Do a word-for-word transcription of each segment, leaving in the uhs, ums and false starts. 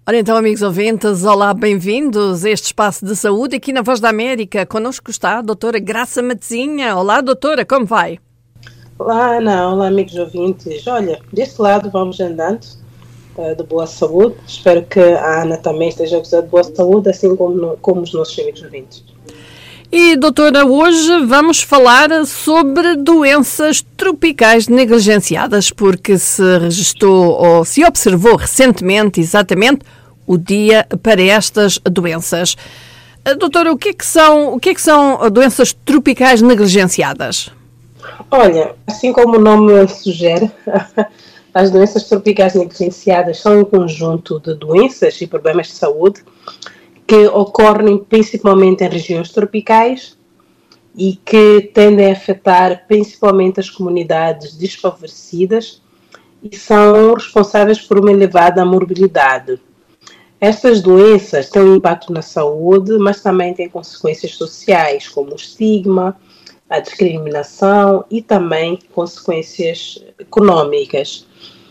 Ora então, amigos ouvintes, olá, bem-vindos a este espaço de saúde aqui na Voz da América. Connosco está a doutora Graça Matezinha. Olá, doutora, como vai? Olá, Ana. Olá, amigos ouvintes. Olha, deste lado vamos andando uh, de boa saúde. Espero que a Ana também esteja a gozar de boa saúde, assim como, no, como os nossos amigos ouvintes. E, doutora, hoje vamos falar sobre doenças tropicais negligenciadas, porque se registou ou se observou recentemente, exatamente, o dia para estas doenças. Doutora, o que é que são, o que é que são doenças tropicais negligenciadas? Olha, assim como o nome sugere, as doenças tropicais negligenciadas são um conjunto de doenças e problemas de saúde que ocorrem principalmente em regiões tropicais e que tendem a afetar principalmente as comunidades desfavorecidas e são responsáveis por uma elevada morbilidade. Estas doenças têm um impacto na saúde, mas também têm consequências sociais, como o estigma, a discriminação e também consequências econômicas.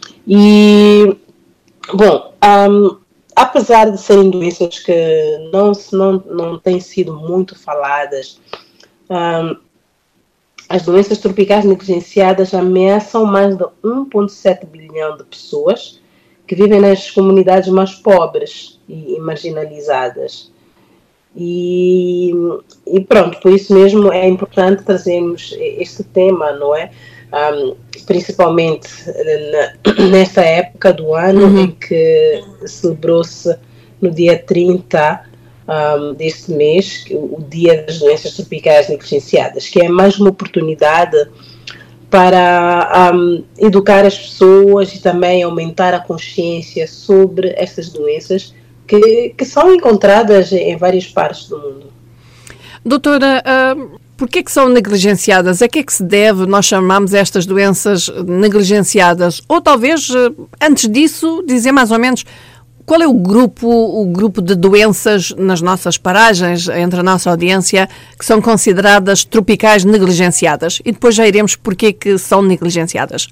E, bom, um, apesar de serem doenças que não, não, não têm sido muito faladas, um, as doenças tropicais negligenciadas ameaçam mais de um vírgula sete bilhão de pessoas que vivem nas comunidades mais pobres e, e marginalizadas. E, e pronto, por isso mesmo é importante trazermos este tema, não é? Um, principalmente na, nesta época do ano uhum. em que celebrou-se no dia trinta um, deste mês, o Dia das Doenças Tropicais Negligenciadas, que é mais uma oportunidade para um, educar as pessoas e também aumentar a consciência sobre estas doenças que, que são encontradas em várias partes do mundo. Doutora, uh... por que é que são negligenciadas? A que é que se deve nós chamarmos estas doenças negligenciadas? Ou talvez, antes disso, dizer mais ou menos qual é o grupo, o grupo de doenças nas nossas paragens, entre a nossa audiência, que são consideradas tropicais negligenciadas? E depois já iremos porque é que são negligenciadas.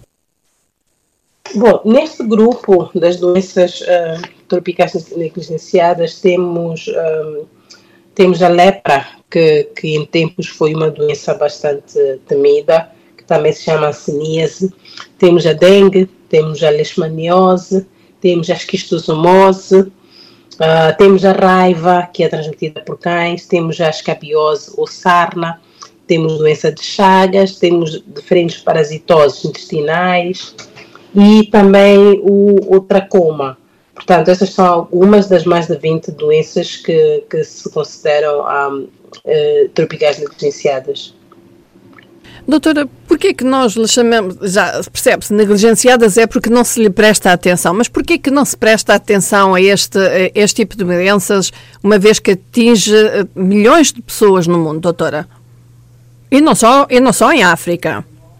Bom, neste grupo das doenças uh, tropicais negligenciadas temos... Uh, Temos a lepra, que, que em tempos foi uma doença bastante temida, que também se chama ciníase. Temos a dengue, temos a leishmaniose, temos a esquistossomose, uh, temos a raiva, que é transmitida por cães, temos a escabiose ou sarna, temos doença de Chagas, temos diferentes parasitoses intestinais e também o, o tracoma. Portanto, essas são algumas das mais de vinte doenças que, que se consideram um, uh, tropicais negligenciadas. Doutora, porquê que nós lhe chamamos, já percebe-se, negligenciadas é porque não se lhe presta atenção, mas porquê que não se presta atenção a este, a este tipo de doenças, uma vez que atinge milhões de pessoas no mundo, doutora? E não só, e não só em África.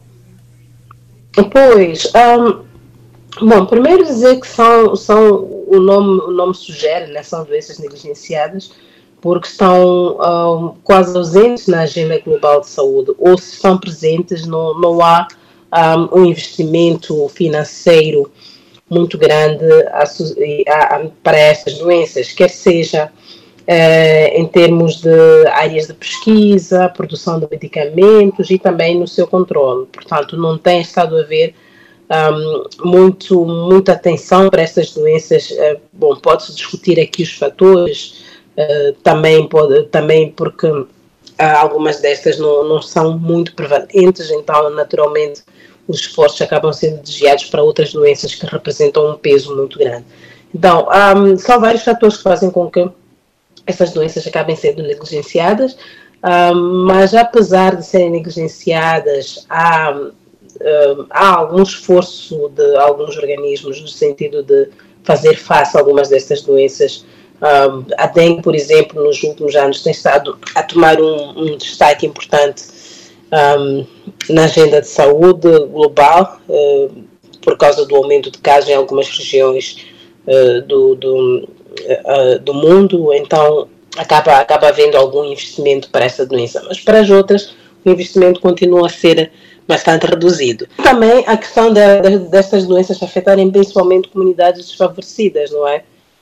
Pois... Um, Bom, primeiro dizer que são, são o, nome, o nome sugere, né, são doenças negligenciadas, porque estão um, quase ausentes na agenda global de saúde, ou se estão presentes, não, não há um, um investimento financeiro muito grande a, a, a, para estas doenças, quer seja eh, em termos de áreas de pesquisa, produção de medicamentos e também no seu controle. Portanto, não tem estado a haver Um, muito, muita atenção para estas doenças. Uh, bom, pode-se discutir aqui os fatores, uh, também, pode, também porque uh, algumas destas não, não são muito prevalentes, então naturalmente os esforços acabam sendo desviados para outras doenças que representam um peso muito grande. Então, um, são vários fatores que fazem com que essas doenças acabem sendo negligenciadas, um, mas apesar de serem negligenciadas, há Uh, há algum esforço de alguns organismos no sentido de fazer face a algumas destas doenças. Um, a dengue, por exemplo, nos últimos anos tem estado a tomar um, um destaque importante um, na agenda de saúde global, uh, por causa do aumento de casos em algumas regiões uh, do, do, uh, do mundo. Então acaba, acaba havendo algum investimento para essa doença, mas para as outras o investimento continua a ser bastante reduzido. Também a questão de, de, destas doenças afetarem principalmente comunidades desfavorecidas, não é?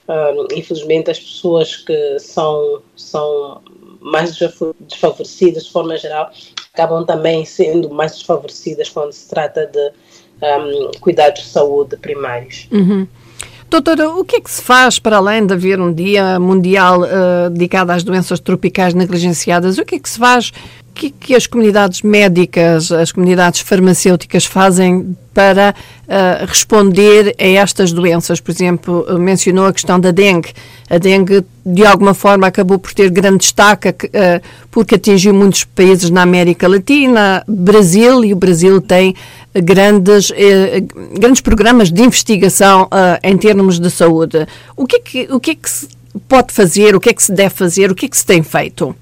Um, infelizmente, as pessoas que são, são mais desfavorecidas, de forma geral, acabam também sendo mais desfavorecidas quando se trata de um, cuidados de saúde primários. Uhum. Doutora, o que é que se faz para além de haver um dia mundial uh, dedicado às doenças tropicais negligenciadas? O que é que se faz? O que é que as comunidades médicas, as comunidades farmacêuticas fazem para uh, responder a estas doenças? Por exemplo, mencionou a questão da dengue. A dengue, de alguma forma, acabou por ter grande destaque uh, porque atingiu muitos países na América Latina, Brasil, e o Brasil tem grandes, uh, grandes programas de investigação uh, em termos de saúde. O que é que, o que é que se pode fazer? O que é que se deve fazer? O que é que se tem feito?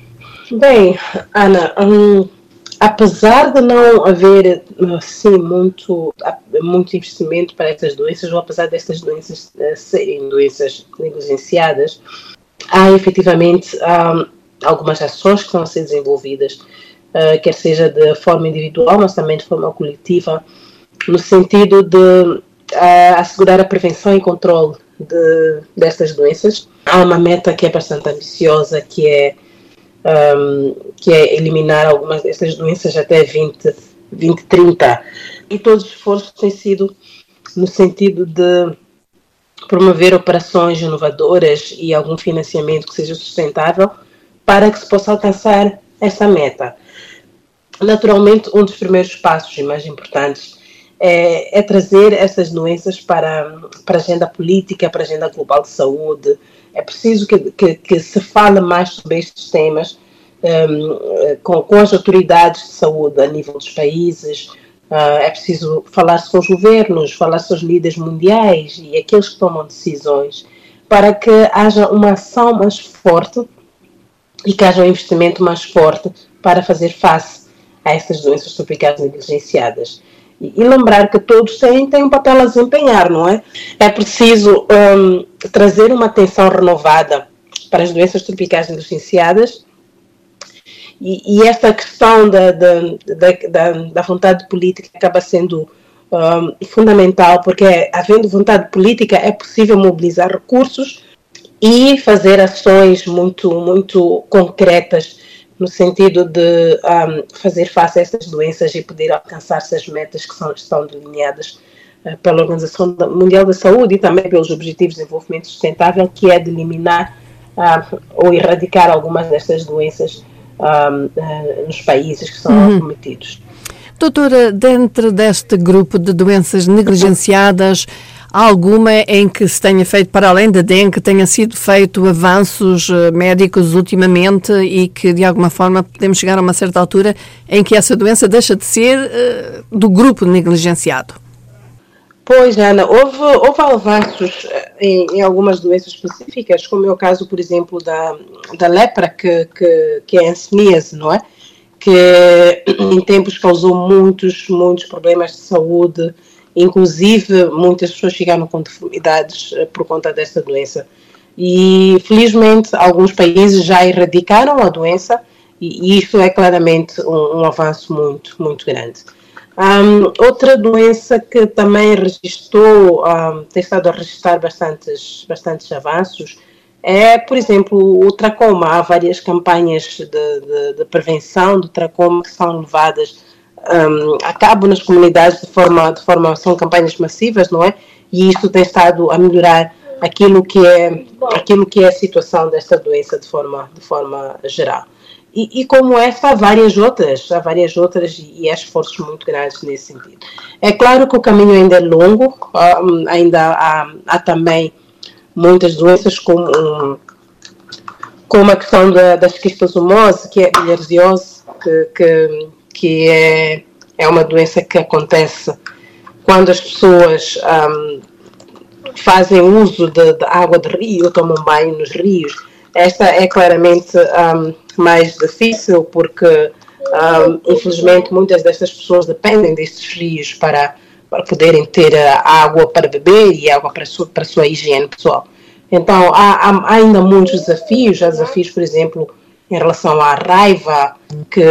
Bem, Ana, hum, apesar de não haver assim, muito, muito investimento para estas doenças, ou apesar destas doenças uh, serem doenças negligenciadas, há efetivamente um, algumas ações que estão a ser desenvolvidas, uh, quer seja de forma individual, mas também de forma coletiva, no sentido de uh, assegurar a prevenção e controle de, destas doenças. Há uma meta que é bastante ambiciosa, que é Um, que é eliminar algumas dessas doenças até vinte, vinte trinta. E todos os esforços têm sido no sentido de promover operações inovadoras e algum financiamento que seja sustentável para que se possa alcançar essa meta. Naturalmente, um dos primeiros passos e mais importantes é, é trazer essas doenças para, para a agenda política, para a agenda global de saúde. É preciso que, que, que se fale mais sobre estes temas um, com, com as autoridades de saúde a nível dos países. Uh, é preciso falar com os governos, falar com os líderes mundiais e aqueles que tomam decisões, para que haja uma ação mais forte e que haja um investimento mais forte para fazer face a essas doenças tropicais negligenciadas. E, e lembrar que todos têm, têm um papel a desempenhar, não é? É preciso um, trazer uma atenção renovada para as doenças tropicais negligenciadas, e, e esta questão da, da, da, da vontade política acaba sendo um, fundamental, porque havendo vontade política é possível mobilizar recursos e fazer ações muito, muito concretas no sentido de um, fazer face a essas doenças e poder alcançar essas metas que são, estão delineadas uh, pela Organização Mundial da Saúde e também pelos Objetivos de Desenvolvimento Sustentável, que é de eliminar uh, ou erradicar algumas dessas doenças um, uh, nos países que são uhum. acometidos. Doutora, dentro deste grupo de doenças negligenciadas, há alguma em que se tenha feito, para além da dengue, tenha sido feito avanços médicos ultimamente e que, de alguma forma, podemos chegar a uma certa altura em que essa doença deixa de ser uh, do grupo negligenciado? Pois, Ana, houve, houve avanços em, em algumas doenças específicas, como é o caso, por exemplo, da, da lepra, que, que, que é a hanseníase, não é? Que em tempos causou muitos, muitos problemas de saúde. Inclusive, muitas pessoas chegaram com deformidades por conta desta doença. E, felizmente, alguns países já erradicaram a doença e isso é claramente um, um avanço muito, muito grande. Um, outra doença que também registrou, um, tem estado a registrar bastantes, bastantes avanços, é, por exemplo, o tracoma. Há várias campanhas de, de, de prevenção do tracoma que são levadas Um, a cabo nas comunidades de forma, de forma, são campanhas massivas, não é? E isto tem estado a melhorar aquilo que é, aquilo que é a situação desta doença de forma, de forma geral. E, e como esta, há várias outras, há várias outras e, e há esforços muito grandes nesse sentido. É claro que o caminho ainda é longo, um, ainda há, há também muitas doenças como, um, como a questão da, da esquistosomose, que é a bilharziose, que, que que é, é uma doença que acontece quando as pessoas um, fazem uso de, de água de rio, tomam banho nos rios. Esta é claramente um, mais difícil porque, um, infelizmente, muitas destas pessoas dependem destes rios para, para poderem ter água para beber e água para a sua, para a sua higiene pessoal. Então, há, há ainda muitos desafios, há desafios, por exemplo, em relação à raiva, que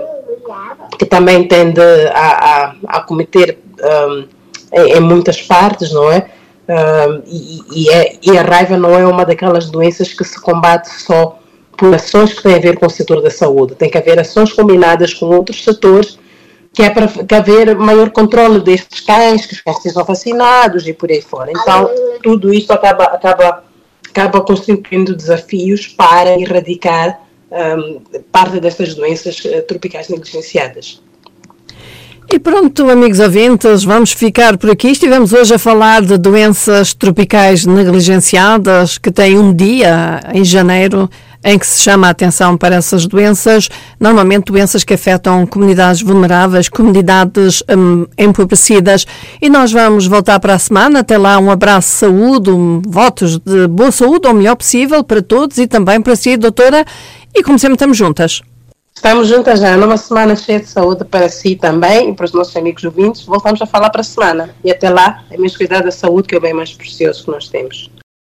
que também tende a, a, a cometer um, em, em muitas partes, não é? Uh, e, e, é, e a raiva não é uma daquelas doenças que se combate só por ações que têm a ver com o setor da saúde. Tem que haver ações combinadas com outros setores, que é para que haver maior controle destes cães, que os cães sejam vacinados e por aí fora. Então, tudo isto acaba, acaba, acaba constituindo desafios para erradicar um, parte destas doenças uh, tropicais negligenciadas. E pronto, amigos ouvintes, vamos ficar por aqui. Estivemos hoje a falar de doenças tropicais negligenciadas, que têm um dia em janeiro em que se chama a atenção para essas doenças, normalmente doenças que afetam comunidades vulneráveis, comunidades hum, empobrecidas. E nós vamos voltar para a semana. Até lá, um abraço, saúde, um, votos de boa saúde, o melhor possível para todos e também para si, doutora. E como sempre, estamos juntas. Estamos juntas já, numa semana cheia de saúde para si também e para os nossos amigos ouvintes. Voltamos a falar para a semana. E até lá, é mesmo cuidar da saúde, que é o bem mais precioso que nós temos.